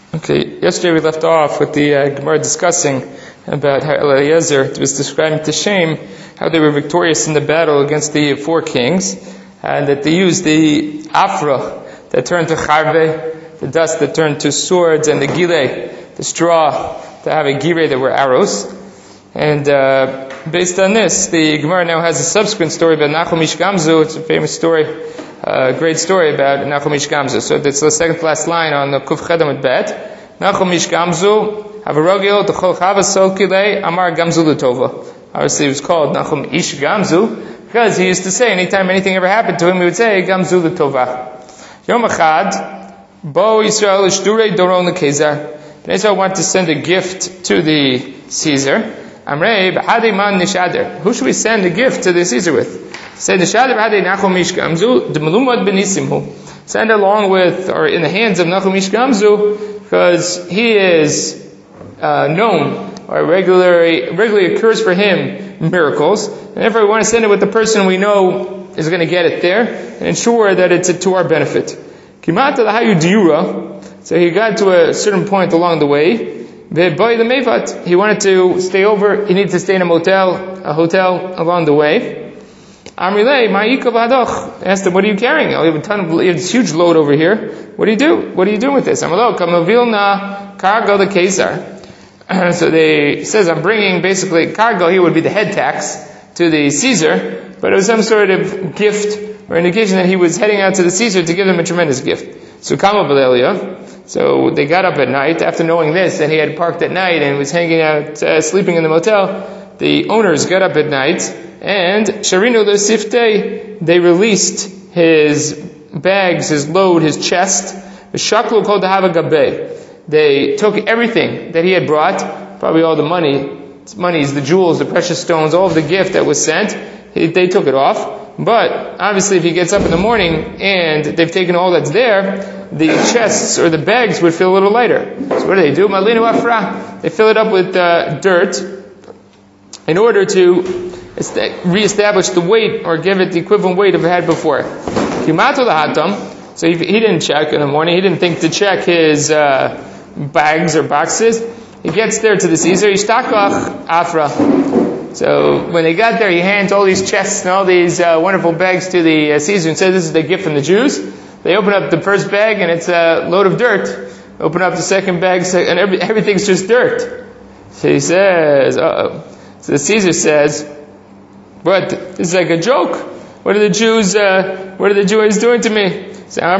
Okay, yesterday we left off with the Gemara discussing about how Eliezer was describing to Shem how they were victorious in the battle against the four kings, and that they used the afra that turned to charve, the dust that turned to swords, and the gile, the straw, to have a gire that were arrows. And based on this, the Gemara now has a subsequent story about Nachum Ish Gamzu. It's a famous story, great story about Nachum Ish Gamzu. So that's the second to last line on the Kuf Chedam at Bet. Nachum Ish Gamzu, Havarogil, D'chol Chava Sokile, Amar Gamzu L'tova. Obviously, it was called Nachum Ish Gamzu because he used to say anytime anything ever happened to him, he would say Gamzu L'tova. Yom Echad, Bo Yisrael Ishdurei Doron L'Kezar. And Israel wanted to send a gift to the Caesar. Amrei b'hadei man nishader. Who should we send a gift to the Caesar with? Say nishader b'hadei Nachum Ish Gamzu d'melumad b'nisimhu. Send along with, or in the hands of Nachum Ish Gamzu, because he is known, or regularly occurs for him miracles. And therefore we want to send it with the person we know is going to get it there, and ensure that it's to our benefit. Kimata l'hayu diura. So he got to a certain point along the way. He wanted to stay over. He needed to stay in a hotel along the way. Amrilei, ma'ikav hadoch. Asked him, "What are you carrying? Oh, you have this huge load over here. What do you do? What are you doing with this?" Amalo, kamavilna cargo the Caesar. So they says, "I'm bringing basically cargo." Here would be the head tax to the Caesar, but it was some sort of gift or indication that he was heading out to the Caesar to give them a tremendous gift. So kama v'lelia. So they got up at night after knowing this, and he had parked at night and was hanging out, sleeping in the motel. The owners got up at night, and Sharinu L'Sifte, they released his bags, his load, his chest. Shaklu Kol Dahava Gabe. They took everything that he had brought, probably all the monies, the jewels, the precious stones, all of the gift that was sent. They took it off. But obviously, if he gets up in the morning and they've taken all that's there, the chests or the bags would feel a little lighter. So what do? Malinu afra. They fill it up with dirt in order to reestablish the weight or give it the equivalent weight of it had before. Kimatu lahatam. So he didn't check in the morning. He didn't think to check his bags or boxes. He gets there to the Caesar. Ishtakach afra. So when they got there, he hands all these chests and all these wonderful bags to the Caesar and says, "This is the gift from the Jews." They open up the first bag and it's a load of dirt. Open up the second bag and everything's just dirt. So he says, "Uh-oh." So the Caesar says, "What? This is like a joke. What are the Jews doing to me?"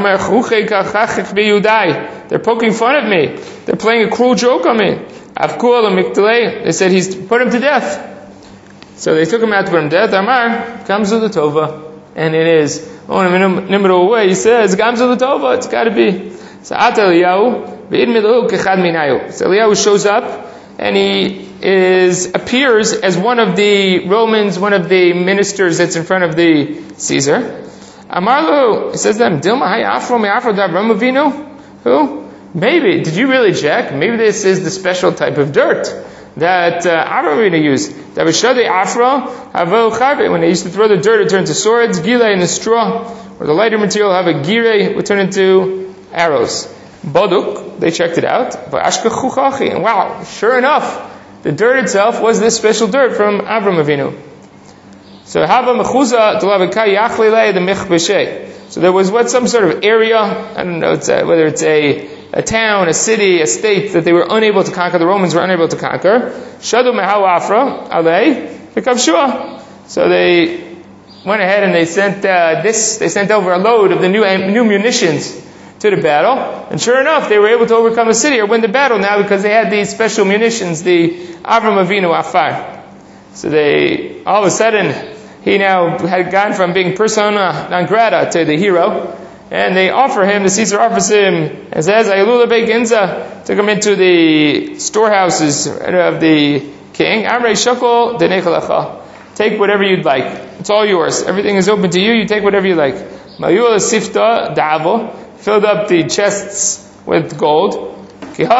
They're poking fun at me. They're playing a cruel joke on me. They said he's put him to death. So they took him out to put him to death. Amar, Gamzu L'Tova. And in his own inimitable way, he says, Gamzu L'Tova, it's got to be. So Eliyahu shows up, and he appears as one of the Romans, one of the ministers that's in front of the Caesar. Amarlo, he says to them, Dilma hay afro me afro da Avram Avinu? Who? Maybe, did you really check? Maybe this is the special type of dirt that Avram Avinu used. That was Shadei Afra, Havo Chave. When they used to throw the dirt, it turned to swords, Gile and the straw, or the lighter material, have a Gire, would turn into arrows. Baduk, they checked it out. And wow, sure enough, the dirt itself was this special dirt from Avram Avinu. So Hava Mechuza Delavikai Yachlile the Michbeshe. So there was some sort of area, I don't know, whether it's a town, a city, a state that they were unable to conquer, the Romans were unable to conquer. Shadu Mehau Afra, Alei, Vikavshua. So they went ahead and they sent over a load of the new munitions to the battle. And sure enough, they were able to overcome the city or win the battle now because they had these special munitions, the Avram Avinu Afar. So all of a sudden, he now had gone from being persona non grata to the hero. And they offer him, the Caesar offers him, and says, Ayalula Beginza, took him into the storehouses of the king. Amrei Shokol Denechalacha. Take whatever you'd like. It's all yours. Everything is open to you. You take whatever you like. Mayula Sifta Davo. Filled up the chests with gold.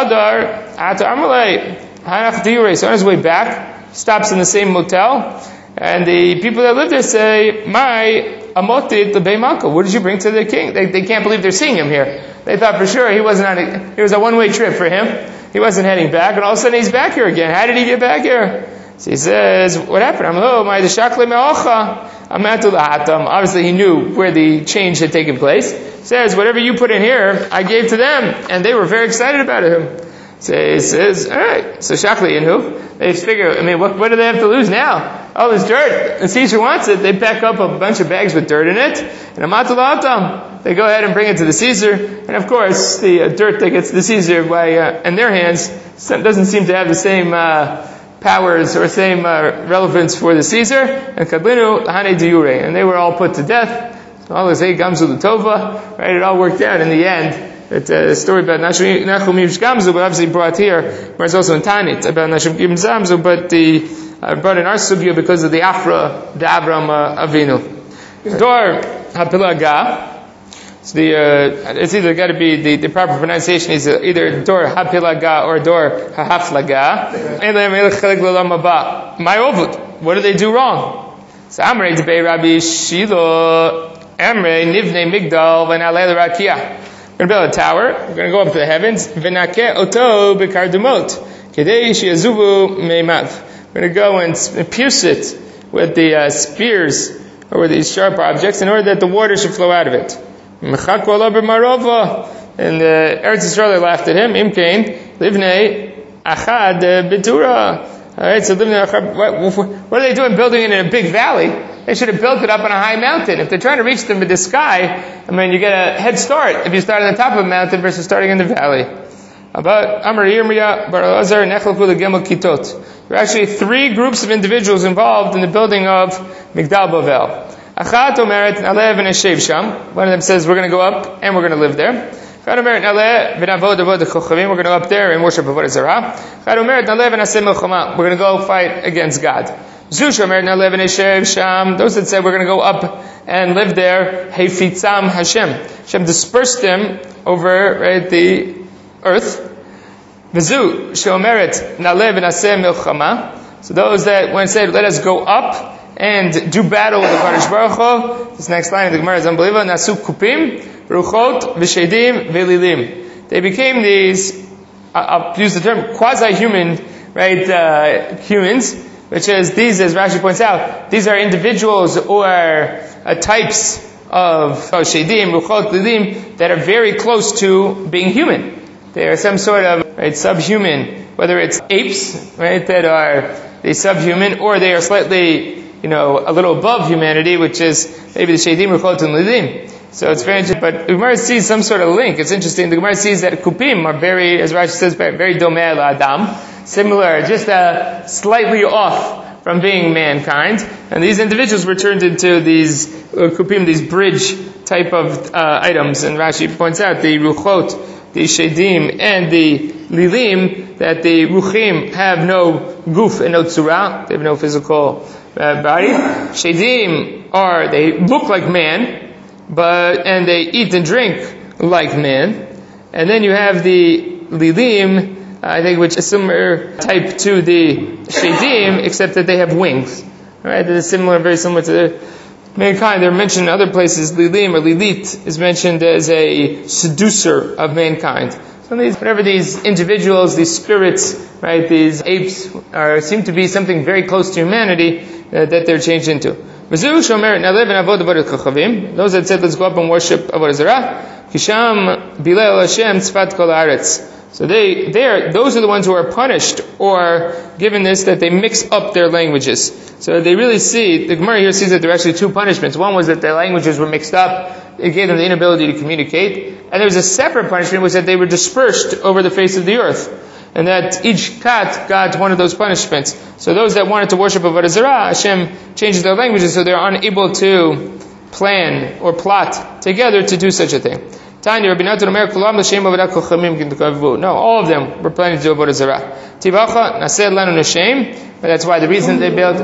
Kihadar Ata Amalei Hanach Diure. So on his way back, stops in the same motel. And the people that live there say, "My amotit lebei malka. What did you bring to the king?" They can't believe they're seeing him here. They thought for sure he wasn't it was a one-way trip for him. He wasn't heading back, and all of a sudden he's back here again. How did he get back here? So he says, "What happened?" Obviously he knew where the change had taken place. He says, "Whatever you put in here, I gave to them," and they were very excited about him. So he says, all right, so Shakli Inhu, they figure, what do they have to lose now? All this dirt. The Caesar wants it. They pack up a bunch of bags with dirt in it, and Amatulatam, they go ahead and bring it to the Caesar, and of course, the dirt that gets to the Caesar in their hands doesn't seem to have the same powers or same relevance for the Caesar, and Kadlinu, Hane Diure, and they were all put to death. So all this Gamzu Latova, right, it all worked out in the end. It's a story about Nachum Yish Gamzu, but obviously brought here, where it's also in Tanit, about Nachum Yish Gamzu, but brought in our sugya because of the Afra, the Avram Avinu. Dor HaPilaga, so it's either got to be, the proper pronunciation is either Dor HaPilaga or Dor HaHaflaga. My Ovud, what do they do wrong? So Amrei Debei Rabbi Shilo, Amrei Nivnei Migdal, V'nalei L'Rakia. We're going to build a tower. We're going to go up to the heavens. V'nakeh oto b'kardumot, kedei sheyazuvu meimav. We're going to go and pierce it with the spears or with these sharp objects in order that the water should flow out of it. Mechakol ober marova. And Eretz Yisrael laughed at him. Imkein livnei achad bitura. All right. So livnei achad. What are they doing? Building it in a big valley? They should have built it up on a high mountain. If they're trying to reach them with the sky, you get a head start if you start on the top of a mountain versus starting in the valley. About Amar Yirmiyah Bar Elazar Nechlafu L'Gimel Kitot. There are actually 3 groups of individuals involved in the building of Migdal Bavel. Achat Omeret Naleh v'Neshev Sham. One of them says we're going to go up and we're going to live there. Achat Omeret Naleh v'Navod Avod Chochavim. We're going to go up there and worship Avodah Zarah. Achat Omeret Naleh v'Naseh Milchama. We're going to go fight against God. Those that said we're going to go up and live there, Hefitzam Hashem. Hashem dispersed them over the earth. So those that when said, let us go up and do battle with the Kadosh Baruch Hu, this next line of the Gemara is unbelievable. Nasu kupim, ruchot, v'shedim, v'lilim. They became these, I'll use the term, quasi-human, humans, which is these, as Rashi points out, these are individuals or types of shedim, ruchot, lilim that are very close to being human. They are some sort of subhuman, whether it's apes, that are the subhuman, or they are slightly, a little above humanity, which is maybe the shedim, ruchot, and lilim. So it's very interesting, but the Gemara sees some sort of link. It's interesting. The Gemara sees that kupim are very, as Rashi says, very domeh l'adam, similar, just slightly off from being mankind. And these individuals were turned into these kupim, these bridge type of items. And Rashi points out the ruchot, the shedim, and the lilim, that the ruchim have no guf and no tzura, they have no physical body. Shedim they look like man, and they eat and drink like man. And then you have the lilim, I think, which is similar type to the shedim, except that they have wings. Right? They're very similar to mankind. They're mentioned in other places. Lilim or lilit is mentioned as a seducer of mankind. So whatever these individuals, these spirits, these apes, seem to be something very close to humanity that they're changed into. Those that said, let's go up and worship Avodah Zarah, Kisham Bilel Hashem Tzfat Kol Haaretz. So those are the ones who are punished or given this, that they mix up their languages. So they really the Gemara here sees that there are actually 2 punishments. One was that their languages were mixed up. It gave them the inability to communicate. And there was a separate punishment, which was that they were dispersed over the face of the earth. And that each kat got one of those punishments. So those that wanted to worship Avodah Zarah, Hashem changes their languages so they're unable to plan or plot together to do such a thing. No, all of them were planning to do Avodah Zarah. But that's why the reason they built.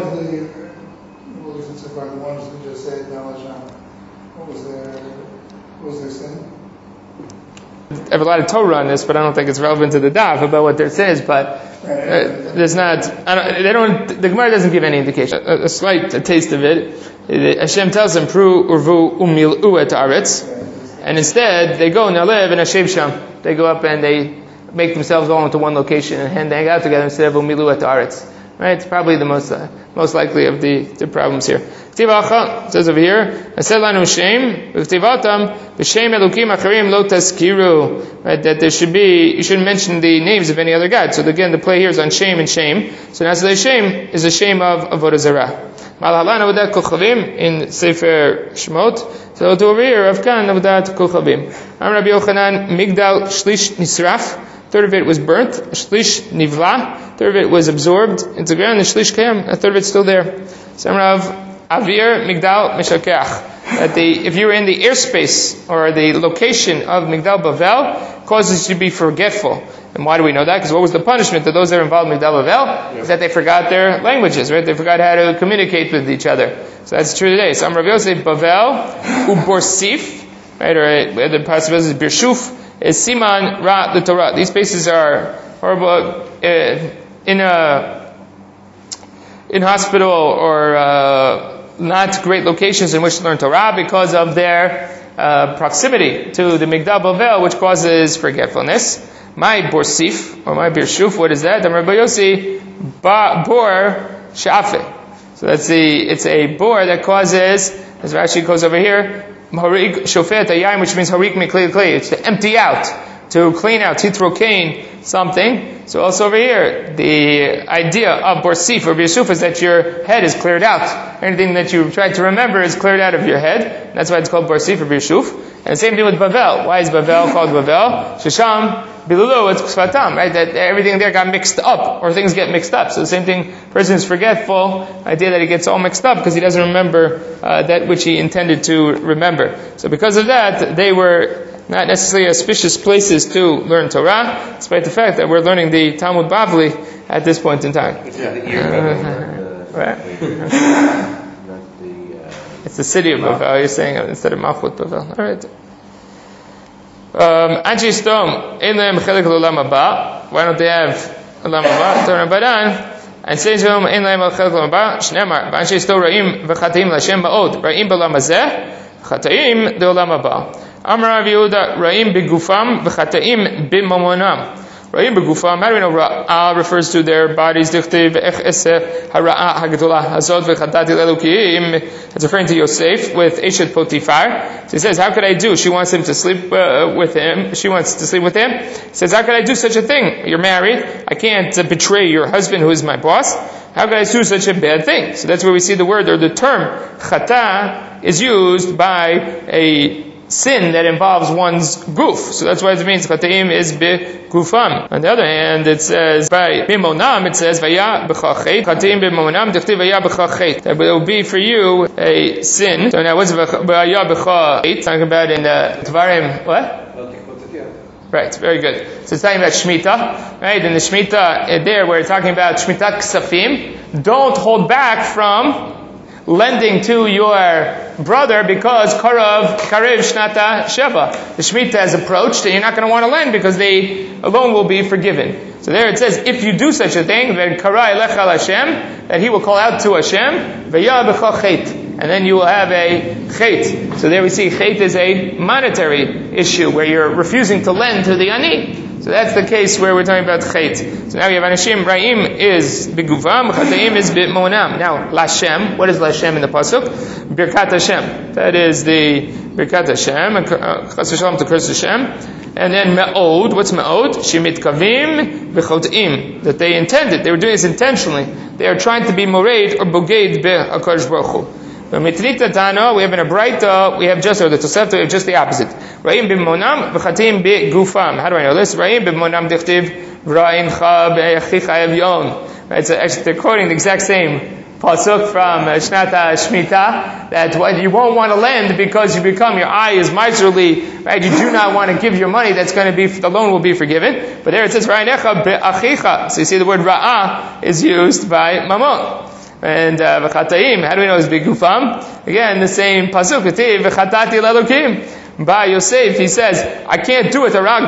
have a lot of Torah on this, but I don't think it's relevant to the daf about what there says. But there's not. The Gemara doesn't give any indication. A slight taste of it. Hashem tells them, "Pru urvu umil'u et aretz," and instead they go nalev and Hashem sham. They go up and they make themselves all into one location and hang out together instead of umilu et aretz. Right? It's probably the most likely of the problems here. Tivacha says over here, "Aselanu shem v'tivatam v'shem elukim acharim lo taskiru." Right? That you shouldn't mention the names of any other god. So again, the play here is on shame and shame. So now the shame is the shame of avodah zarah. Malhalan avodat kochavim in Sefer Shemot. So to over here, Avkan avodat kochavim. Am Rabbi Yochanan migdal shlish nisraf. Third of it was burnt. Shlish nivla. Third of it was absorbed into the ground. And shlish kayam. A third of it's still there. Samrav avir migdal mishakach. That if you were in the airspace or the location of Migdal Bavel, causes you to be forgetful. And why do we know that? Because what was the punishment of those that are involved in Migdal Bavel? Is that they forgot their languages, right? They forgot how to communicate with each other. So that's true today. So Rav Yosef Bavel uborsif, right? Or the possibility is birshuf is siman ra the Torah. These places are horrible in hospital or not great locations in which to learn Torah because of their proximity to the Migdal Bavel, which causes forgetfulness. My borsif, or my birshuf, what is that? The Rabbi Yossi, bor shafe. So it's a bor that causes, as Rashi goes over here, harik shofet ayayim, which means harik mikli kli. It's to empty out, to clean out, titrokain, something. So also over here, the idea of borsif or birshuf is that your head is cleared out. Anything that you try to remember is cleared out of your head. That's why it's called borsif or birshuf. And the same thing with Bavel. Why is Bavel called Bavel? Shisham bilulu, it's ksvatam, right? That everything there got mixed up, or things get mixed up. So the same thing, person is forgetful, idea that he gets all mixed up because he doesn't remember that which he intended to remember. So because of that, they were not necessarily auspicious places to learn Torah, despite the fact that we're learning the Talmud Bavli at this point in time. Right. It's the city of Bavel, you're saying, instead of Malchut Bavel. All right. Anshi Stom, in them chelik l'olam haba. Why don't they have olam haba? Torah Badan. And say to them, in them chelik l'olam haba. Shnemar, v'anshi Stom ra'im v'chataim l'Hashem ba'od. Ra'im b'olam hazeh, chataim de'olam haba. Amar Rav Yehuda, ra'im b'gufam v'chataim b'mamonam. Ra'im b'gufam, how do we know Ra'ah refers to their bodies? Dichtiv ech eseh hara'ah hagdolah hazot v'chatati l'elukim. It's referring to Yosef with Eshet Potifar. So he says, how could I do? She wants him to sleep with him. She wants to sleep with him. He says, how could I do such a thing? You're married. I can't betray your husband who is my boss. How could I do such a bad thing? So that's where we see the word or the term chata is used by a sin that involves one's goof. So that's why it means chataim is gufam. On the other hand, it says by bimonam, it says vaya b'chachet. Chataim bimonam, dichtiv vaya b'chachet. That will be for you a sin. So now what's vaya b'chachet? Talking about in Tvarim, what? Right, very good. So it's talking about Shemitah, right? In the Shemitah there, where it's talking about Shemitah Ksafim, don't hold back from lending to your brother because Karev Shnata Sheva. The Shemitah has approached and you're not going to want to lend because the loan will be forgiven. So there it says, if you do such a thing, then Karai Lechal Hashem, that he will call out to Hashem, V'ya b'cha chet, and then you will have a chet. So there we see chet is a monetary issue where you're refusing to lend to the ani. So that's the case where we're talking about chet. So now we have Anashim, Ra'im is Biguvam, Chataim is Bitmonam. Now, Lashem, what is Lashem in the Pasuk? Birkat Hashem. That is the Birkat Hashem, Chas v'shalom to curse Hashem. And then Me'od, what's Me'od? Shemit Kavim B'chotim. That they intended, they were doing this intentionally. They are trying to be Moreid or Boged Be'akadosh Baruch Hu. We have in a Braita, we have just, or the Tosefta, we have just the opposite. Ra'im b'monam, v'chatim b'gufam. How do I know this? Ra'im b'monam dichtiv, v'ra'incha b'yachicha evyon. Right, so actually they're quoting the exact same pasuk from Shnata Shemitah, that you won't want to lend because your eye is miserly, right? You do not want to give your money, that's going to be, the loan will be forgiven. But there it says, Ra'incha b'achicha. So you see the word Ra'ah is used by Mamon. And v'chataim, how do we know it's bigufam? Again, the same pasuk, v'chatati l'elokim. Ba Yosef, he says, I can't do it. Why?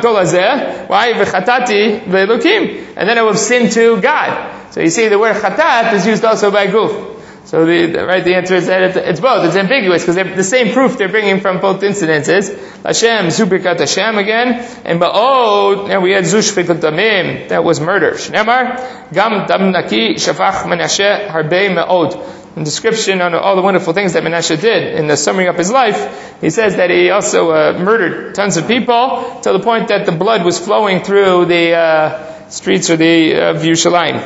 V'chatati ve'elokim. And then I will have sinned to God. So you see, the word chatat is used also by guf. So the answer is that it's both. It's ambiguous because the same proof they're bringing from both incidences. Hashem, Zubrikat Hashem again, and Ba'od, and we had Zushfikut Damim, that was murder. Shnemar, Gam Dam Naki Shafach Menashe Harbe Me'od. In description on all the wonderful things that Menashe did in the summing up his life, he says that he also murdered tons of people to the point that the blood was flowing through the streets of Yerushalayim.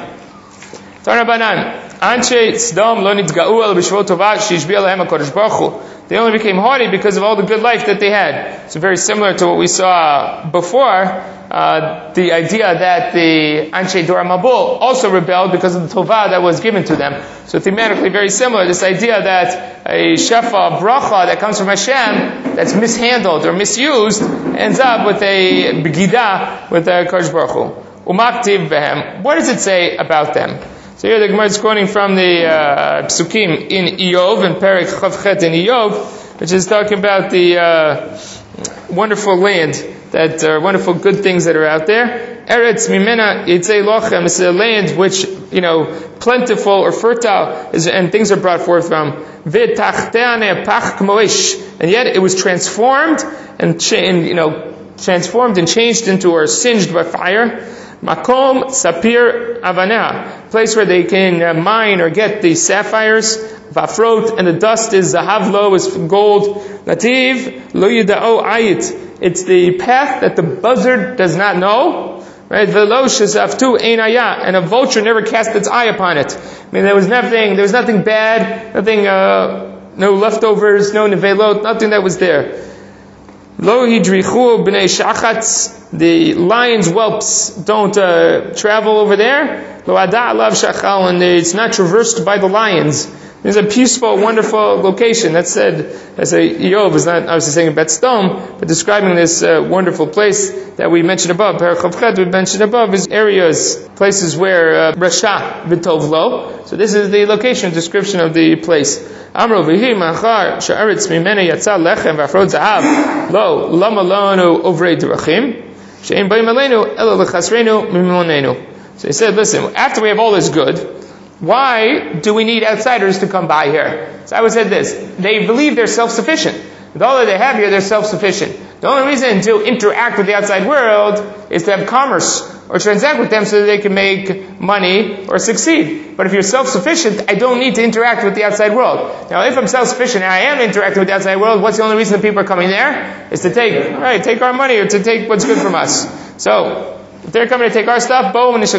Tanabanan. Anshe Tzedom lo nitga'u el b'shvot tova sheishbi'a lahem HaKadosh Baruch Hu. They only became haughty because of all the good life that they had. So very similar to what we saw before, the idea that the Anshe Dor Mabul also rebelled because of the Tovah that was given to them. So thematically very similar, this idea that a shefa bracha that comes from Hashem, that's mishandled or misused, ends up with a begida with the Kadosh Baruch Hu. Umaktiv behem. What does it say about them? So here the Gemara is quoting from the Psukim in Iyov, in Perek Chavchet in Iyov, which is talking about the wonderful land, that wonderful good things that are out there. Eretz Mimena Yitzei Lochem is a land which, plentiful or fertile, and things are brought forth from. V'tachteane pach k'moish, and yet it was transformed and transformed and changed into or singed by fire. Makom Sapir Avanah, place where they can mine or get the sapphires. Vafrot, and the dust is zahavlo, is gold. Nativ lo yidao ayit, it's the path that the buzzard does not know. Right? Velo shezaftu ein ayah, and a vulture never cast its eye upon it. I mean, there was nothing bad, nothing, no leftovers, no nevelot, nothing that was there. Lo hidrichu b'nei shachatz, the lion's whelps don't travel over there. Lo ada alav shachal, and it's not traversed by the lions. There's a peaceful, wonderful location. That's said as Iyov is not obviously saying Bet Stone, but describing this wonderful place that we mentioned above. Perek we mentioned above is areas, places where Rasha v'tovlo. So this is the location description of the place. Amro v'hi machar she'aretz mimena yatsa lechem v'afrod zahav lo lama lanu ovrei derachim she'en b'im aleinu ela lechasreinu mimonenu. So he said, listen, after we have all this good, why do we need outsiders to come by here? So I would say this, they believe they're self-sufficient. With all that they have here, they're self-sufficient. The only reason to interact with the outside world is to have commerce or transact with them so that they can make money or succeed. But if you're self-sufficient, I don't need to interact with the outside world. Now, if I'm self-sufficient and I am interacting with the outside world, what's the only reason that people are coming there? Is to take our money or to take what's good from us. So, if they're coming to take our stuff,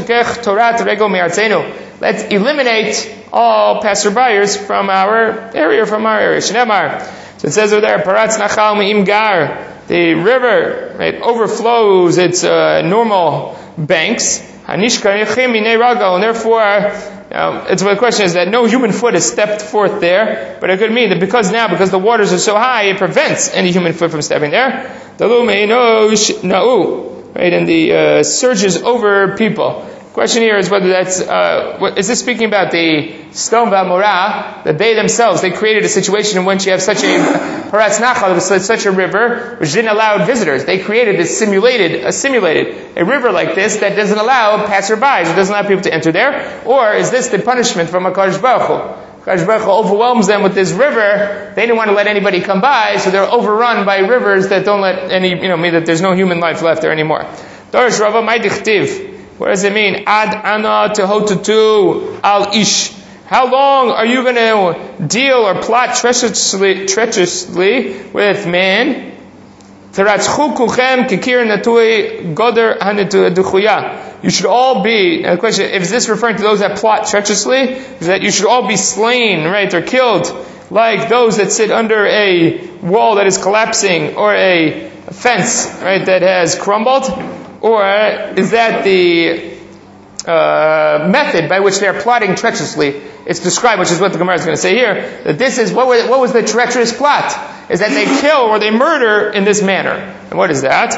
let's eliminate all passerbyers from our area, Shnemar. So it says over there, Paratz Nachal Me'im Gar, the river, right, overflows its normal banks. Hanishkar Yechim Minei Rago, and therefore, the question is that no human foot has stepped forth there, but it could mean that because the waters are so high, it prevents any human foot from stepping there. Dalu Me'inosh Na'u. Right, and the surges over people. The question here is whether that's, is this speaking about the stone V'amorah, that they themselves, they created a situation in which you have such a Paratz Nachal, such a river, which didn't allow visitors. They created a simulated a river like this that doesn't allow passerbys, it doesn't allow people to enter there. Or is this the punishment from HaKadosh Baruch Hu? HaKadosh Baruch Hu overwhelms them with this river. They didn't want to let anybody come by, so they're overrun by rivers that don't let any, mean that there's no human life left there anymore. Dorish Rava Mai Dichtiv. What does it mean? Ad ana tehotutu al ish. How long are you going to deal or plot treacherously with man? Teratzchu kulchem kikir natui goder hanetuchuya. You should all be, now the question, is this referring to those that plot treacherously? Is that you should all be slain, right, or killed, like those that sit under a wall that is collapsing, or a fence, right, that has crumbled? Or is that the method by which they are plotting treacherously? It's described, which is what the Gemara is going to say here, that this is, what was the treacherous plot? Is that they kill or they murder in this manner. And what is that?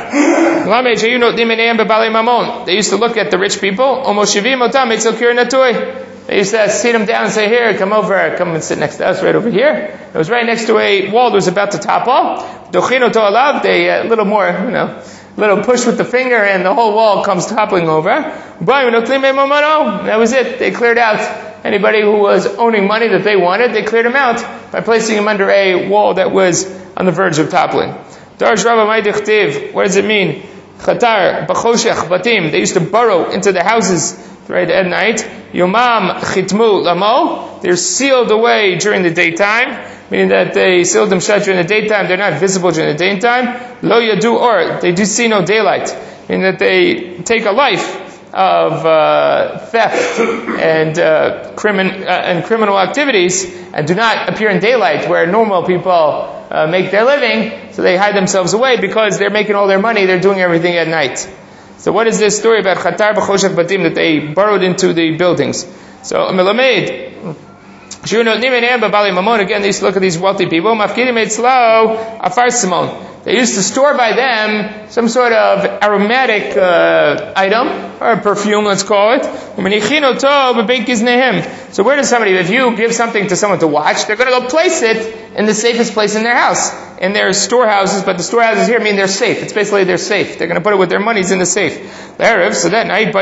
They used to look at the rich people, They used to sit him down and say, here, come and sit next to us right over here. It was right next to a wall that was about to topple. Dochino to alav, they a little more, little push with the finger and the whole wall comes toppling over. That was it. They cleared out anybody who was owning money that they wanted. They cleared him out by placing him under a wall that was on the verge of toppling. Darsh Rabba Maidichtiv, what does it mean? Chatar, Bachoshech, Batim, they used to burrow into the houses right at night. Yomam Chitmu Lamo, they're sealed away during the daytime, meaning that they sealed them shut during the daytime, they're not visible during the daytime. Lo Yadu Or, they do see no daylight, meaning that they take a life of theft and criminal activities and do not appear in daylight where normal people make their living, so they hide themselves away because they're making all their money, they're doing everything at night. So what is this story about Chatar B'choshech Batim, that they burrowed into the buildings? So Melamed, again, they used to look at these wealthy people. They used to store by them some sort of aromatic item, or perfume, let's call it. So where does somebody, if you give something to someone to watch, they're going to go place it in the safest place in their house, in their storehouses, but the storehouses here mean they're safe. It's basically they're safe. They're going to put it with their monies in the safe. So that night,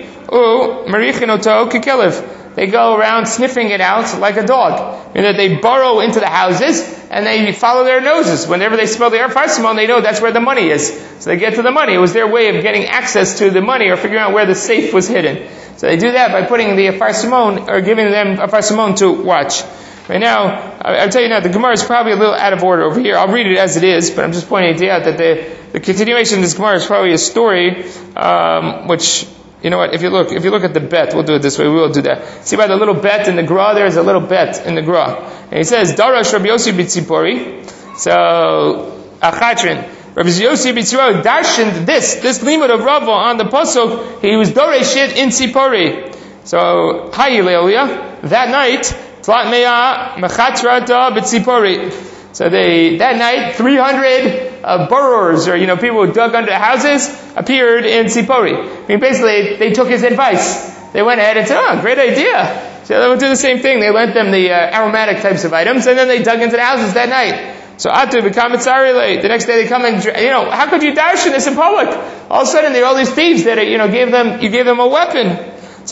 they go around sniffing it out like a dog. Meaning that they burrow into the houses and they follow their noses. Whenever they smell the farsimon, they know that's where the money is. So they get to the money. It was their way of getting access to the money or figuring out where the safe was hidden. So they do that by putting the farsimon or giving them a farsimon to watch. Right now, I'll tell you now, the Gemara is probably a little out of order over here. I'll read it as it is, but I'm just pointing out that the continuation of this Gemara is probably a story, which, you know what, if you look at the bet, we'll do it this way, we will do that. See by the little bet in the Gra, there's a little bet in the Gra. And he says, Darash Rabbi Yossi B'Tzipori. So, Achatrin. Rabbi Yossi B'Tzipori darshaned this limud of Rava on the Pasuk, he was Doresh it in Tzipori. So, Hayi Leolia, that night, Tlat Me'ah Mechatrata B'Tzipori. So that night, 300 burrowers, or people who dug under houses, appeared in Tzipori. I mean, basically, they took his advice. They went ahead and said, great idea. So they would do the same thing. They lent them the aromatic types of items, and then they dug into the houses that night. So Atu b'kamitzari, the next day they come and, how could you darshan this in public? All of a sudden, there are all these thieves that, you gave them a weapon.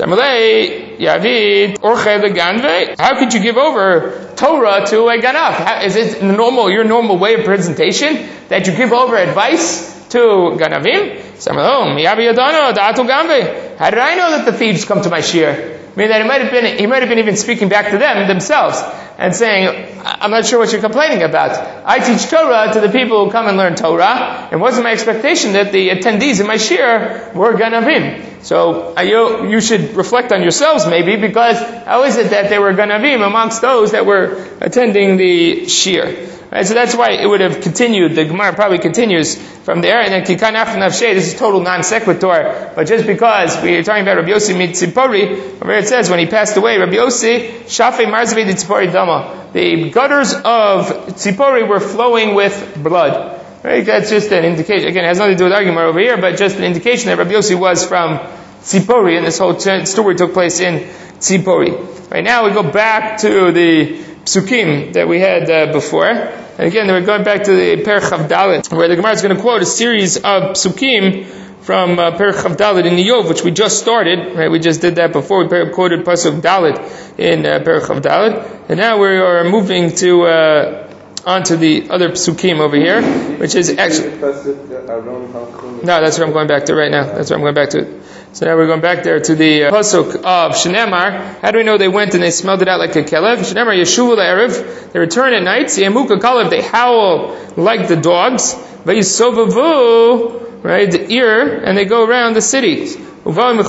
How could you give over Torah to a ganav? Is it your normal way of presentation that you give over advice to ganavim? How did I know that the thieves come to my shir? I mean, that he might have been even speaking back to themselves and saying, I'm not sure what you're complaining about. I teach Torah to the people who come and learn Torah. It wasn't my expectation that the attendees in my shir were ganavim. So you should reflect on yourselves maybe, because how is it that they were ganavim amongst those that were attending the shir? Right, so that's why it would have continued. The Gemara probably continues from there. And then Kikan After Nafshe, this is total non sequitur, but just because we are talking about Rabbi Yossi Mitzipori, where it says when he passed away, Rabbi Yossi Shafei Marzavei Tzipori Dama. The gutters of Tzipori were flowing with blood. Right? That's just an indication. Again, it has nothing to do with argument over here, but just an indication that Rabbi Yossi was from Tzipori, and this whole story took place in Tzipori. Right now, we go back to the psukim that we had before. And again, we're going back to the Perek Chav Dalet, where the Gemara is going to quote a series of psukim from Perek Chav Dalet in Iyov, which we just started. Right, we just did that before. We quoted Pasuk Dalet in Perek Chav Dalet, and now we are moving to onto the other psukim over here, which is actually no, that's what I'm going back to right now. That's what I'm going back to. So now we're going back there to the pasuk of Shenemar. How do we know they went and they smelled it out like a kelev? Shenemar Yeshuva Erev. They return at night. Siyamuka Kalev. They howl like the dogs. Vayisovavu, right, the ear, and they go around the cities. They go and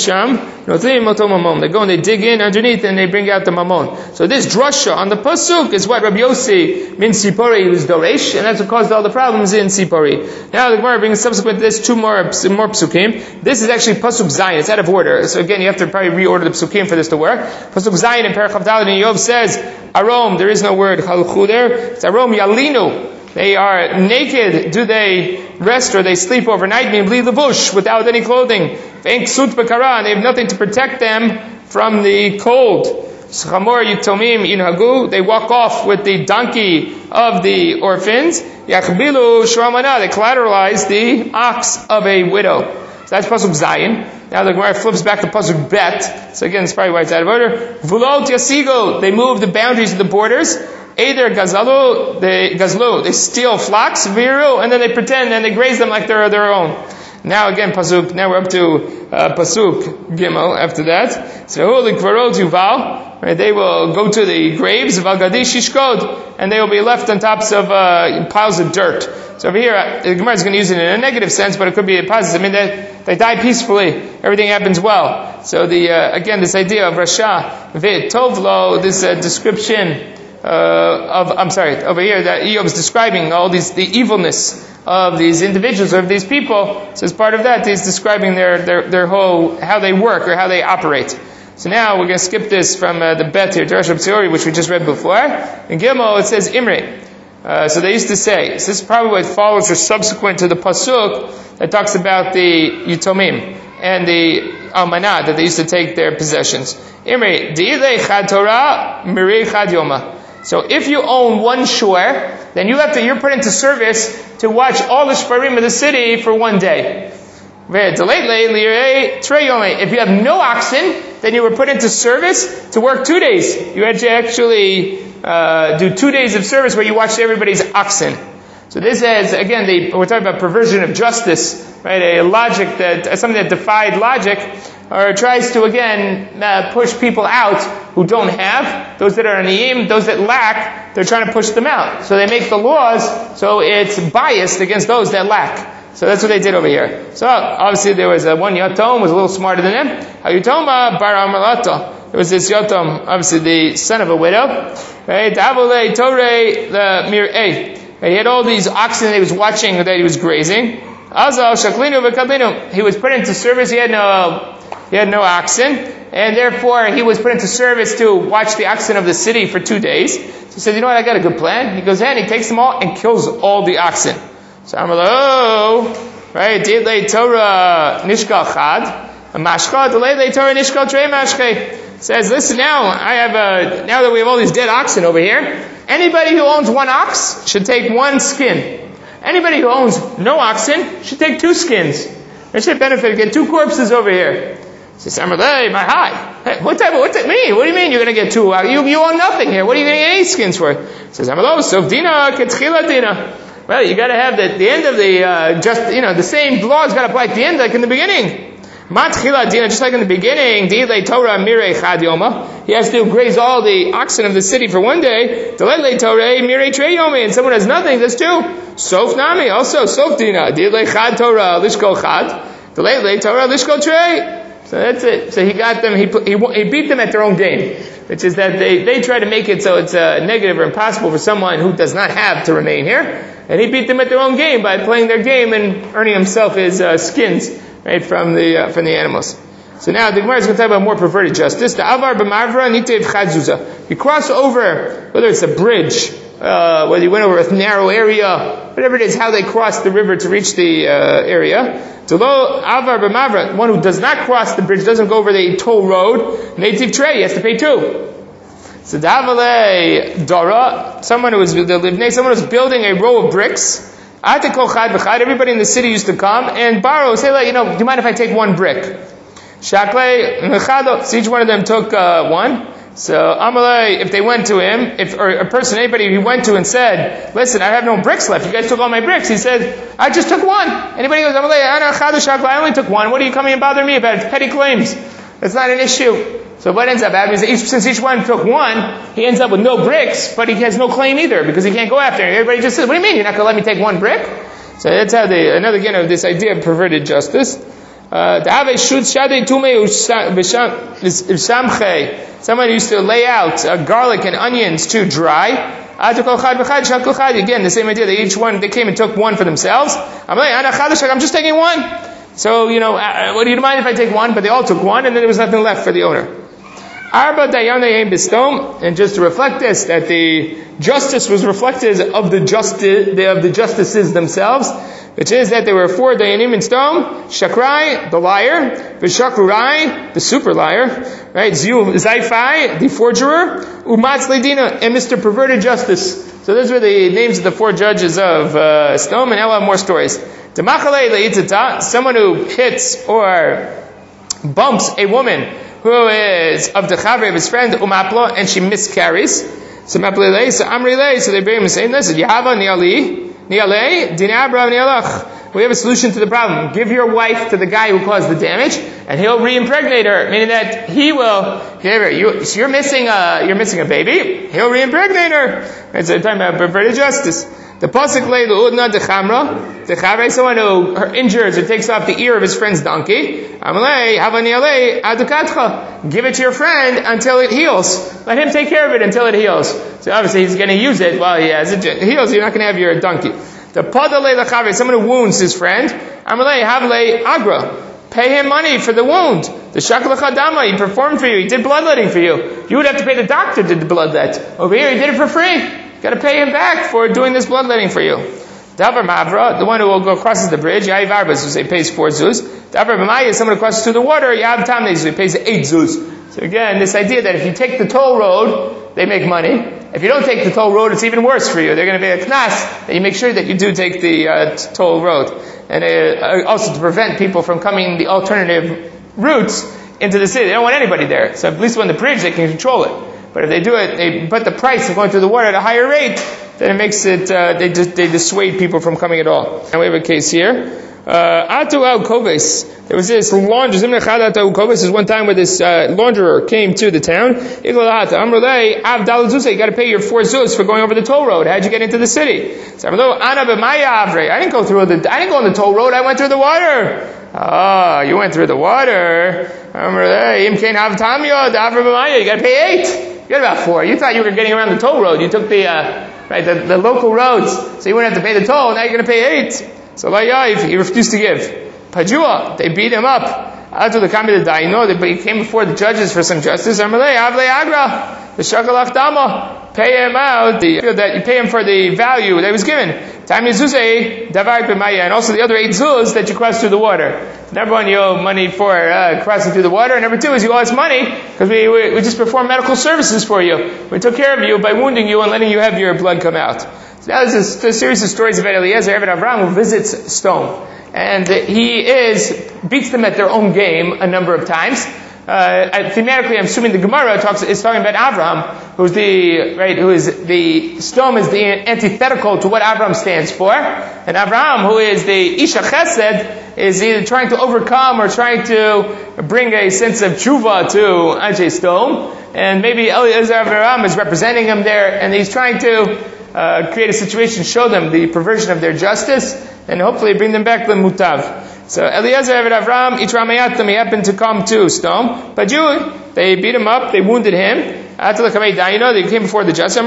they dig in underneath and they bring out the mamon. So this drasha on the pasuk is what Rabbi Yossi min Sipori was doresh, and that's what caused all the problems in Sipori. Now the Gemara brings subsequent to this two more psukim. This is actually pasuk Zayin. It's out of order. So again, you have to probably reorder the psukim for this to work. Pasuk Zayin in Perek Chav Dalet and Yov says, Arom, there is no word halchu there. It's Arom Yalinu. They are naked. Do they rest or they sleep overnight? Without any clothing. And they have nothing to protect them from the cold. Chamor Yitomim Inhagu, they walk off with the donkey of the orphans. Yachbilu Shramana, they collateralize the ox of a widow. So that's Pasuk Zayin. Now the Gemara flips back to Pasuk Bet. So again, it's probably why it's out of order. Vulot Yasigo, they move the boundaries of the borders. Eider Gazalo, they steal flocks, Viru, and then they pretend and they graze them like they're their own. Now again, Pasuk, now we're up to Pasuk Gimel after that. So Holy Kvarot Yuval. Right, they will go to the graves of Al-Gadi Shishkod, and they will be left on tops of piles of dirt. So over here, the Gemara is going to use it in a negative sense, but it could be a positive. I mean, they die peacefully. Everything happens well. So again, this idea of Rasha, Tovlo, this description over here, that Eob is describing all the evilness of these individuals, or of these people. So as part of that, he's describing their whole, how they work, or how they operate. So now we're going to skip this from the Bet here, Darash B'Tziori, which we just read before. In Gimel it says Imri. So they used to say, so this is probably what follows or subsequent to the Pasuk that talks about the Yitomim and the Almanah, that they used to take their possessions. Imri, Di'ilei Chad Torah, Mirei Chad Yoma. So if you own one shore, then you're put into service to watch all the shparim of the city for one day. If you have no oxen, then you were put into service to work 2 days. You had to actually do 2 days of service where you watched everybody's oxen. So this is, again, we're talking about perversion of justice, right? A logic something that defied logic, or tries to, again, push people out who don't have. Those that are aniyim, those that lack, they're trying to push them out. So they make the laws so it's biased against those that lack. So that's what they did over here. So obviously there was one Yatom, was a little smarter than him. Hayutoma bar Amalato. There was this Yatom, obviously the son of a widow. Right? Avole Torei the Mir'eh. He had all these oxen that he was watching, that he was grazing. Azal Shaklinu v'Kadlinu. He was put into service. He had no oxen, and therefore he was put into service to watch the oxen of the city for 2 days. So he said, you know what? I got a good plan. He goes in, he takes them all and kills all the oxen. So I'm like, right? Dilei Torah Nishkal Chad, Mashcha Dilei Torah Nishkal Trei Mashche. Says, listen, now that we have all these dead oxen over here, anybody who owns one ox should take 1 skin. Anybody who owns no oxen should take 2 skins. There should benefit, get 2 corpses over here. Says, Amalei, my high. Hey, what's that mean? What do you mean you're going to get 2? You own nothing here. What are you going to get 8 skins for? Says, Amalei, so Dina Ketchila Dina. Well, you got to have the end of the same laws got to apply at the end, like in the beginning. Matchila Dina, just like in the beginning, Dilei Torah Mirei Chad Yoma. He has to graze all the oxen of the city for 1 day. Dilei Torah Mirei Trei Yomi, and someone has nothing, that's 2. Sof Nami, also Sof Dina. Dilei Chad Torah Lishko Chad. Dilei Torah Lishko Trei. So that's it. So he got them. He beat them at their own game, which is that they try to make it so it's negative or impossible for someone who does not have to remain here. And he beat them at their own game by playing their game and earning himself his skins, right, from the animals. So now the Gemara is going to talk about more perverted justice. The Avar b'Marvra Nitev Chadzuza. You cross over, whether it's a bridge, whether you went over a narrow area, whatever it is, how they cross the river to reach the area. Tolo Avar b'Marvra, one who does not cross the bridge, doesn't go over the toll road, Native Trey, he has to pay 2. So Davale Dora, someone who was building a row of bricks. Everybody in the city used to come and borrow, say, do you mind if I take 1 brick? Shakle Mechado. So each one of them took 1. So Amalei, if they went to him, anybody he went to and said, listen, I have no bricks left. You guys took all my bricks. He said, I just took 1. Anybody goes, Amalei, I only took 1. What are you coming and bothering me about? It's petty claims. It's not an issue. So what ends up happening is since each one took 1, he ends up with no bricks, but he has no claim either because he can't go after it. Everybody just says, what do you mean? You're not going to let me take 1 brick? So that's how another again of this idea of perverted justice. Someone used to lay out garlic and onions to dry. Again, the same idea that they came and took 1 for themselves. I'm just taking 1. So, what do you mind if I take 1? But they all took 1 and then there was nothing left for the owner. And just to reflect this, that the justice was reflected of the justices themselves. which is that there were 4 Dayanim in Sdom: Shakrai, the liar; V'Shakrurai, the super liar; right? Zaifai, the forgerer; Umatz Ledina, and Mr. Perverted Justice. So those were the names of the 4 judges of Sdom, and I'll have more stories. Demachale le'itzata, someone who hits or bumps a woman who is of the chavre of his friend, umapla, and she miscarries. So maplele, so amrile, so they bring him and say, listen, Yahava niale, dinabra nialach. We have a solution to the problem. Give your wife to the guy who caused the damage, and he'll re-impregnate her, meaning that he will give her. You're missing a baby. He'll re-impregnate her. Right, so they're talking about perverted justice. The pasuk lay le'udna dechamra, dechavre, someone who injures or takes off the ear of his friend's donkey. Amalei havanialei adukatcha. Give it to your friend until it heals. Let him take care of it until it heals. So obviously he's going to use it while it heals. You're not going to have your donkey. The padale lechavre, someone who wounds his friend. Amalei havle agra. Pay him money for the wound. The shakalachadama, he performed for you. He did bloodletting for you. You would have to pay the doctor to do the bloodlet. Over here, he did it for free. Got to pay him back for doing this bloodletting for you. Davar Mavra, the one who will go crosses the bridge, Yahiv Arbas, who pays 4 zuz. Davar B'maya, someone who crosses through the water, Yahav Tamnes, who pays 8 zuz. So again, this idea that if you take the toll road, they make money. If you don't take the toll road, it's even worse for you. They're going to be a knas, that you make sure that you do take the toll road. And also to prevent people from coming the alternative routes into the city. They don't want anybody there. So at least when the bridge, they can control it. But if they do it, they put the price of going through the water at a higher rate, then it makes it, they dissuade people from coming at all. And we have a case here. Atu al Koves. There was this launderer. Is one time where this launderer came to the town. You got to pay your 4 zuz for going over the toll road. How'd you get into the city? So, I didn't go on the toll road. I went through the water. Oh, you went through the water. You got to pay 8. You got about 4. You thought you were getting around the toll road. You took the local roads, so you wouldn't have to pay the toll. Now you're going to pay 8. So he refused to give. Pajua, they beat him up. After the Kami the Daino, he came before the judges for some justice. Amalei Avle Agra, the Shakalach Dama. Pay him out. You pay him for the value that was given. Time Yizuzei, Davar B'maya, and also the other 8 zuz that you crossed through the water. Number 1, you owe money for crossing through the water, and number 2 is you owe us money because we just performed medical services for you. We took care of you by wounding you and letting you have your blood come out. So that was a series of stories about Eliezer Eved Avraham who visits Sdom, and he beats them at their own game a number of times. Thematically, I'm assuming the Gemara is talking about Avraham, Sdom is the antithetical to what Avraham stands for, and Avraham, who is the Isha Chesed, is either trying to overcome or trying to bring a sense of tshuva to Anshe Sdom, and maybe Eliezer Avraham is representing him there, and he's trying to create a situation, show them the perversion of their justice, and hopefully bring them back to the mutav. So Eliezer Eved Avraham, Itramayatam, he happened to come to Sdom, but they beat him up, they wounded him. They came before the judge.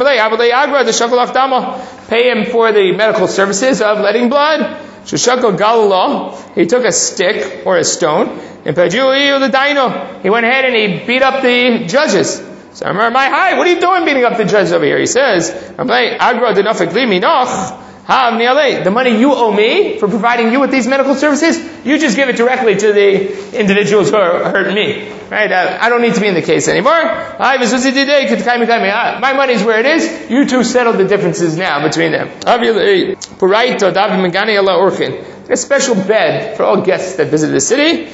Pay him for the medical services of letting blood. He took a stick or a stone, and he went ahead and he beat up the judges. So what are you doing beating up the judges over here? He says, the money you owe me for providing you with these medical services, you just give it directly to the individuals who are hurting me. Right? I don't need to be in the case anymore. My money's where it is. You two settle the differences now between them. A special bed for all guests that visit the city.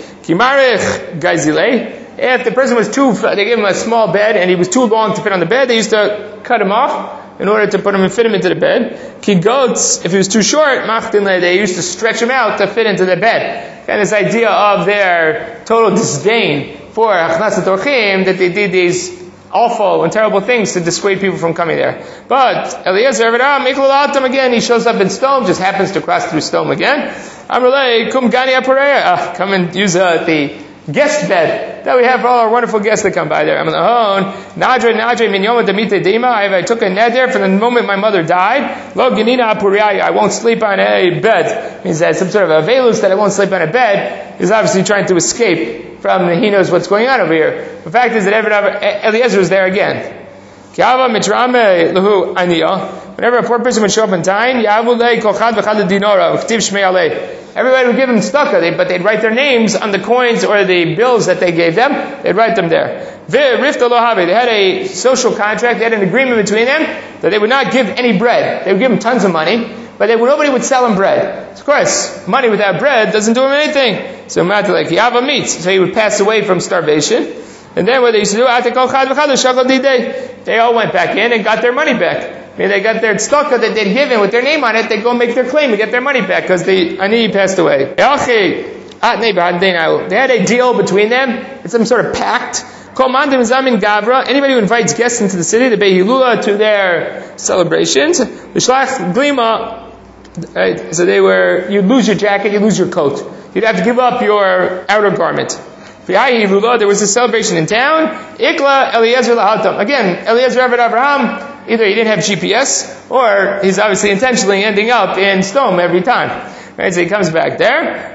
If the person was they gave him a small bed and he was too long to fit on the bed, they used to cut him off in order to fit him into the bed. Ki goats, if he was too short, they used to stretch him out to fit into the bed. And this idea of their total disdain for Achnasat Orchim, that they did these awful and terrible things to dissuade people from coming there. But Eliezer Eved Avraham, again, he shows up in Sdom, just happens to cross through Sdom again. Amrulei, kum gani apareya. Come and use the guest bed that we have for all our wonderful guests that come by there. I took a neder from the moment my mother died. Lo ganina apuriya, I won't sleep on a bed. It means that some sort of a velus that I won't sleep on a bed. He's obviously trying to escape from, he knows what's going on over here. The fact is that Eliezer is there again. Whenever a poor person would show up and dine, everybody would give them tzedakah, but they'd write their names on the coins or the bills that they gave them. They'd write them there. They had a social contract, they had an agreement between them that they would not give any bread. They would give them tons of money, but nobody would sell him bread. Of course, money without bread doesn't do him anything. So Yava meats. So he would pass away from starvation. And then what they used to do, they all went back in and got their money back. I mean, they got their tzedakah that they'd given with their name on it, they go make their claim to get their money back because the ani passed away. They had a deal between them. It's some sort of pact. Anybody who invites guests into the city, the Behilula, to their celebrations, right? So you'd lose your jacket, you'd lose your coat. You'd have to give up your outer garment. There was a celebration in town. Ikla Eliezer lahatam. Again, Eliezer Eved Abraham, either he didn't have GPS, or he's obviously intentionally ending up in Sdom every time. Right? So he comes back there.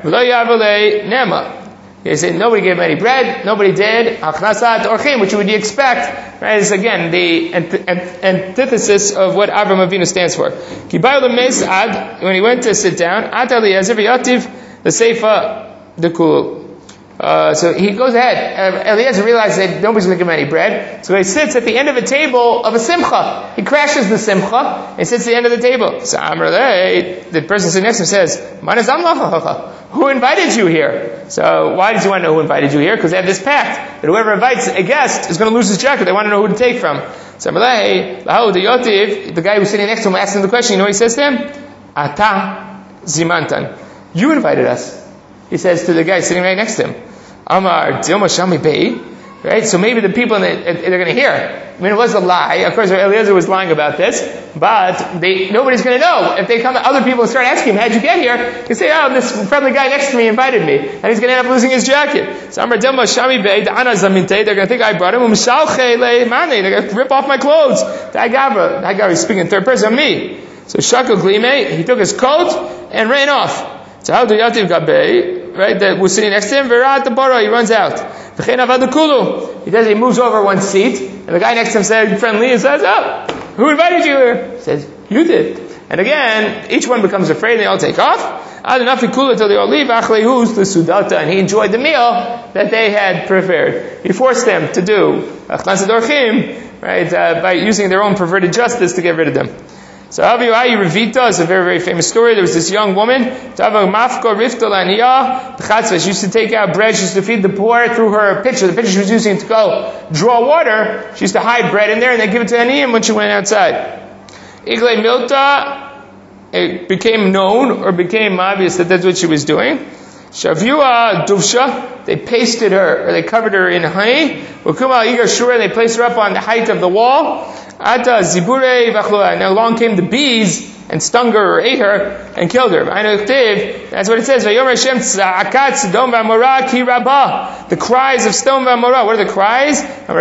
He said nobody gave him any bread, nobody did. Achnasat orchim, which would you expect, right? Is again the antithesis of what Avram Avinu stands for. When he went to sit down, At Eliezer v'yativ the seifa the kul. So he goes ahead. Eliezer realizes that nobody's going to give him any bread. So he sits at the end of a table of a simcha. He crashes the simcha and sits at the end of the table. So the person sitting next to him says, who invited you here? So why did you want to know who invited you here? Because they have this pact that whoever invites a guest is going to lose his jacket. They want to know who to take from. So the guy who's sitting next to him asking the question, you know what he says to him? Ata zimantan. You invited us. He says to the guy sitting right next to him, Amar Dilma Shami Bei, right? So maybe the people they're going to hear. I mean, it was a lie. Of course, Eliezer was lying about this, but nobody's going to know. If they come, other people start asking him, how'd you get here? They say, this friendly guy next to me invited me, and he's going to end up losing his jacket. So Amar Dilma Shami Bei, Da'ana Zaminte, they're going to think I brought him, they're going to rip off my clothes. That guy is speaking in third person, me. So Shakal Glime, he took his coat and ran off. So how do Yativ Gabei, right, that was sitting next to him, Virat the Baro, he runs out. He moves over one seat, and the guy next to him said, friendly, and says, who invited you here? He says, you did. And again, each one becomes afraid, and they all take off. Until they all leave, and he enjoyed the meal that they had prepared. He forced them to do Achnasat Orchim, right, by using their own perverted justice to get rid of them. So Aviyahi Revita is a very, very famous story. There was this young woman, she used to take out bread, she used to feed the poor through her pitcher. The pitcher she was using to go draw water, she used to hide bread in there and then give it to Aniyim when she went outside. Igle Milta, it became known or became obvious that that's what she was doing. Shavua Duvsha, they pasted her, or they covered her in honey. Ukuma Igar Shura, they placed her up on the height of the wall. Ata Zibure Vachloa. Now along came the bees and stung her or ate her and killed her. That's what it says. The cries of Sdom v'Amorah. What are the cries?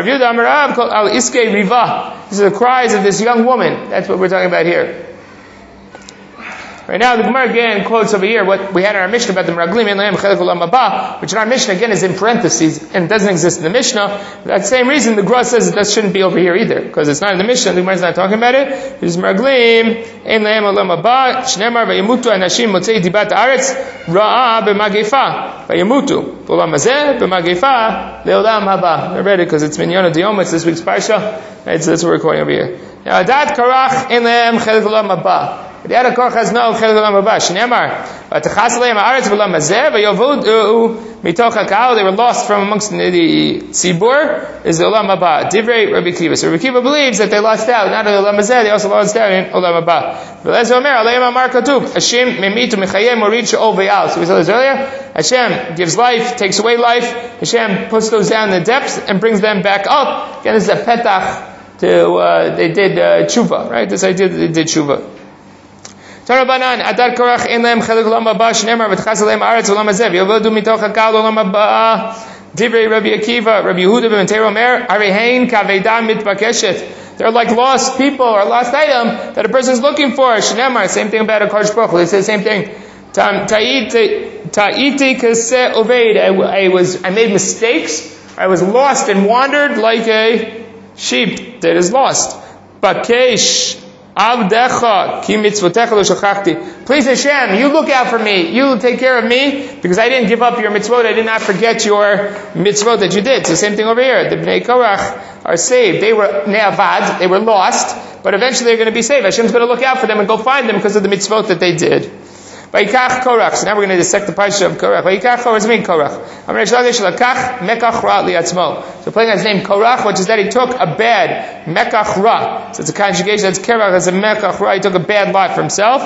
These are the cries of this young woman. That's what we're talking about here. Right now, the Gemara again quotes over here what we had in our Mishnah about the Meraglim and Lehem Chelek Olam Haba, which in our Mishnah again is in parentheses and doesn't exist in the Mishnah. For that same reason, the Gra says that shouldn't be over here either, because it's not in the Mishnah. The Gemara is not talking about it. It's Meraglim Ein Lehem Olam Haba Shneimar Vayemutu Anashim Motzei Dibat Haaretz Ra'a B'Magefa Vayemutu V'Olam Hazeh B'Magefa Le'Olam Haba. I read it because it's Minyan Diyom. It's this week's parsha. Right, so that's what we're quoting over here. Now, Adat Karach Ein Lehem Chelek Olam Haba. The Yad HaKorach has no Chelek Olam Haba. Shneimar V'Tachas Lehem Haaretz V'Olam Hazeh Vayovodu Mitoch HaKal. They were lost from amongst the Tzibur. Is the Olam Haba. Divrei Rabbi Kiva. So Rabbi Kiva believes that they lost out not in Olam Hazeh, they also lost out in Olam Haba. V'Lezer Omer Aleim Amar Katuv Hashem Memitu Mechayem Morid She'ol V'Yal. So we saw this earlier. Hashem gives life, takes away life. Hashem puts those down in the depths and brings them back up. Again, this is a petach to they did tshuva, right? This idea that they did tshuva. Tarabanan Adar Korach Ein Lehem Chelek Olam Haba Shneimar V'Tachas Lehem Haaretz Olam Hazeh V'Yovodu Mitoch HaKal Olam Haba. Divrei Rabbi Akiva, Rabbi Yehuda ben Meir Omer, Arehein Kaveda Mitbakeshet. They're like lost people or lost item that a person is looking for. Shneimar, same thing about a Kodesh Baruch Hu. They say the same thing. Ta'iti Kaseh Oved. I made mistakes. I was lost and wandered like a sheep that is lost. Bakesh Avdecha ki mitzvotecha lo shachachti. Please Hashem, you look out for me. You take care of me because I didn't give up your mitzvot. I did not forget your mitzvot that you did. It's the same thing over here. The Bnei Korach are saved. They were ne'avad. They were lost, but eventually they're going to be saved. Hashem's going to look out for them and go find them because of the mitzvot that they did. Vayikach Korach. So now we're going to dissect the parsha of Korach. Vayikach Korach. What does it mean, Korach? So playing his name Korach, which is that he took a bad mekach ra. So it's a conjugation that's Korach as a mekach ra. He took a bad lot for himself.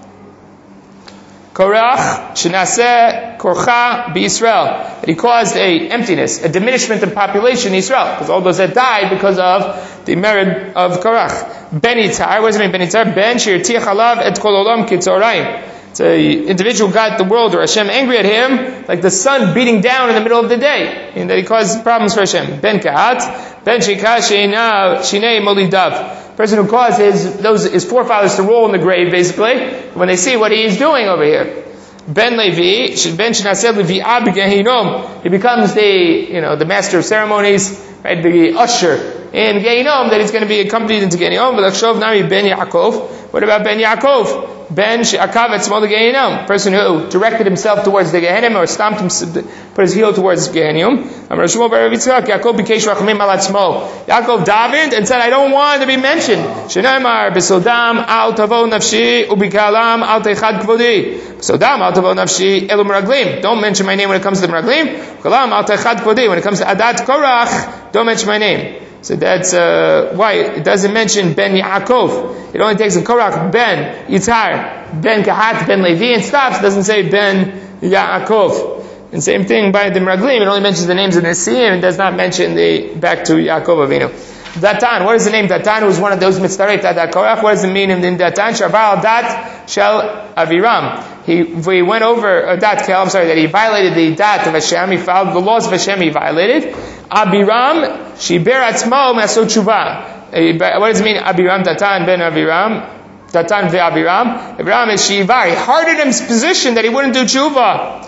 Korach shenaseh korcha b'Yisrael. That he caused a emptiness, a diminishment in population in Israel, because all those that died because of the merit of Korach. Ben Yitzhar. What does it mean? Ben Yitzhar. Ben shirtiach alav et kol olam kitzorayim. It's an individual who got the world, or Hashem angry at him, like the sun beating down in the middle of the day, and that he caused problems for Hashem. Ben Kahat, Ben Shikah Shinei Molidav. Person who caused his forefathers to roll in the grave, basically, when they see what he is doing over here. Ben Levi, Ben Shinaseh Levi Ab Gehinom. He becomes the master of ceremonies, right? The usher in Gehinom, that he's going to be accompanied into Gehinom. V'lachshov Nami Ben Yaakov. What about Ben Yaakov? Ben She'akav etzmo leGehinnom, person who directed himself towards the Gehinnom, or put his heel towards Gehinnom. Yaakov bikesh rachamim al atzmo. Yaakov davened and said, I don't want to be mentioned. Sheneimar b'sodam al tavo nafshi ubikalam al teichad kvodi. B'sodam al tavo nafshi elu meraglim. Don't mention my name when it comes to the meraglim. Kalam al teichad kvodi. When it comes to Adat Korach, don't mention my name. So that's why it doesn't mention Ben Yaakov. It only takes a Korach, Ben Yitzhar, Ben Kahat, Ben Levi, and stops. It doesn't say Ben Yaakov. And same thing by the Meraglim. It only mentions the names of the Nesiim. It does not mention back to Yaakov Avinu. Datan. What is the name? Datan was one of those mitzvot Adat Korach. What does it mean in Datan? Shavar Dat Shel Aviram. He went over that he violated the dat of Hashem. He followed the laws of Hashem. He violated. Abiram Shiber Atzmo Masot Tshuva. What does it mean? Abiram Datan ben Abiram. Datan ve'Abiram. Abiram is Shivar. He hardened his position that he wouldn't do Tshuva.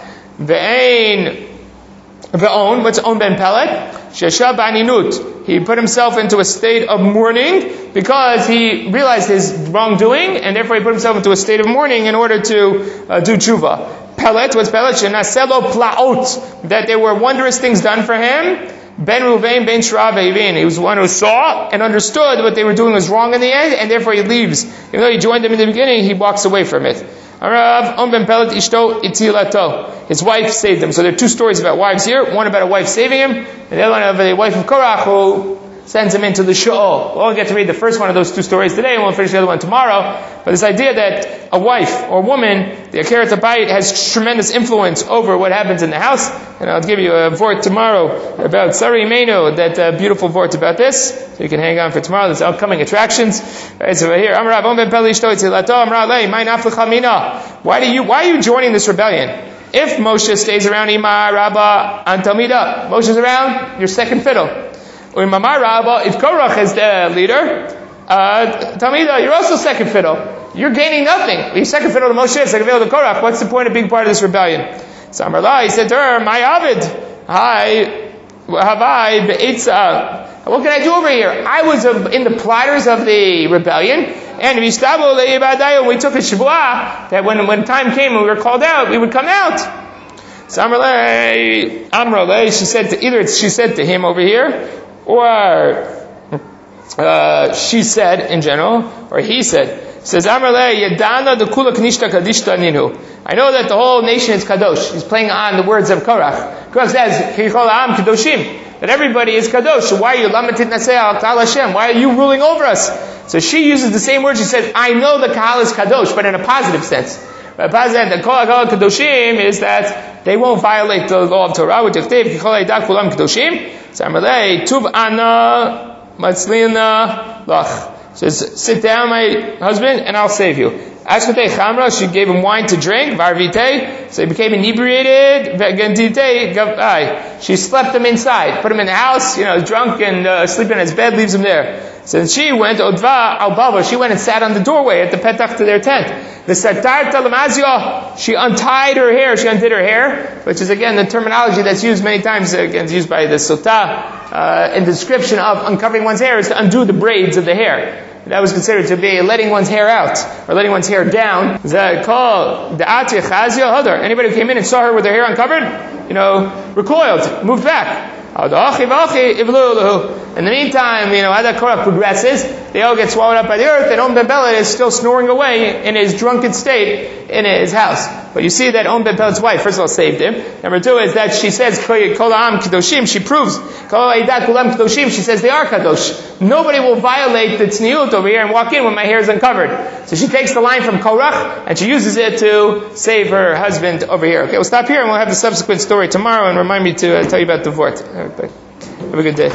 Ve'on. What's on ben Pelet? Sheshav Aninut. He put himself into a state of mourning because he realized his wrongdoing, and therefore he put himself into a state of mourning in order to do tshuva. Pelet, what's Pelet? Shenaselo plaot. That there were wondrous things done for him. Ben Ruvain, Ben Shra Ve'ivin. He was one who saw and understood what they were doing was wrong in the end, and therefore he leaves. Even though he joined them in the beginning, he walks away from it. His wife saved him. So there are two stories about wives here. One about a wife saving him, and the other one of a wife of Korach who sends him into the Sheol. We'll only get to read the first one of those two stories today, and we'll finish the other one tomorrow. But this idea that a wife or woman, the Akeret HaBayit, has tremendous influence over what happens in the house. And I'll give you a vort tomorrow about Sari Imenu, that beautiful vort about this. So you can hang on for tomorrow. There's upcoming attractions. Right, so here, why are you joining this rebellion? If Moshe stays around, Ima Rabba Antamida, Moshe's around, you're second fiddle. Or Mama Rabba, if Korach is the leader, Tamida, you're also second fiddle. You're gaining nothing. You're second fiddle to Moshe, second fiddle to Korach. What's the point of being part of this rebellion? So Amarla, he said to her, my Avid, what can I do over here? I was in the plotters of the rebellion, and we took a shvuah that when time came and we were called out, we would come out. So Amrale, she said to him over here, or she said in general, or he said. Says Amrale Yadana the Kula Knishta Kadishta Ninu. I know that the whole nation is kadosh. He's playing on the words of Korach. Korach says Kichol Am Kadoshim, that everybody is kadosh. So why are you lamatit naseh al Kahal Hashem? Why are you ruling over us? So she uses the same word. She said, I know the Kahal is kadosh, but in a positive sense. But a positive, the Kol Kadoshim is that they won't violate the law of Torah, which is Kichol Eidah Kulam Kadoshim. So Amrale Tuv Ana Matzlina Lach. Says, sit down, my husband, and I'll save you. Ashkatei chamra, she gave him wine to drink, varvite, so he became inebriated, she slept him inside, put him in the house, drunk and sleeping in his bed, leaves him there. So then she went, Odva al-Bava, she went and sat on the doorway at the petach to their tent. The Satarta Lamazio, she untied her hair, she undid her hair, which is again the terminology that's used many times, again, used by the Sotah, in the description of uncovering one's hair is to undo the braids of the hair. That was considered to be letting one's hair out, or letting one's hair down. Anybody who came in and saw her with her hair uncovered, recoiled, moved back. In the meantime, as that Korach progresses, they all get swallowed up by the earth, and Ben Pelet is still snoring away in his drunken state in his house. But you see that Ben Pelet's wife, first of all, saved him. Number two is that she says, Kol Ha'am Kedoshim, she proves, Kol Ha'edat Kulam Kedoshim, she says they are Kadosh. Nobody will violate the tzniut over here and walk in when my hair is uncovered. So she takes the line from Korach, and she uses it to save her husband over here. Okay, we'll stop here and we'll have the subsequent story tomorrow, and remind me to tell you about the Vort. Have a good day.